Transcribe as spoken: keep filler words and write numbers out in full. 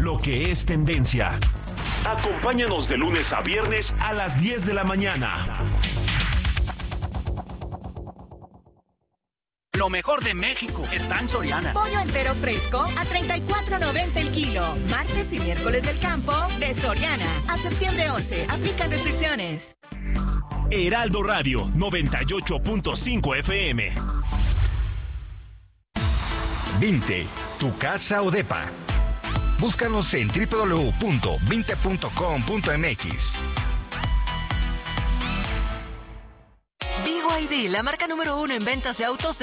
lo que es tendencia. Acompáñanos de lunes a viernes a las diez de la mañana. Lo mejor de México está en Soriana. Pollo entero fresco a treinta y cuatro noventa el kilo. Martes y miércoles del campo de Soriana. A septiembre once. Aplican restricciones. Heraldo Radio noventa y ocho punto cinco F M. Vinte, tu casa o depa. Búscanos en doble u doble u doble u punto vinte punto com punto m x. B Y D, la marca número uno en ventas de autos